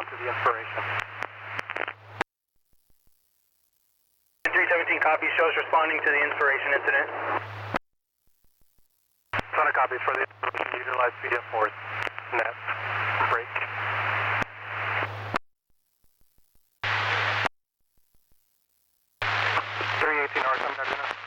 respond to the inspiration. 317 copy, shows responding to the inspiration incident. Ton of copies for the inspiration. Utilize PDF force. Net. Break. 318 hours, I'm not gonna.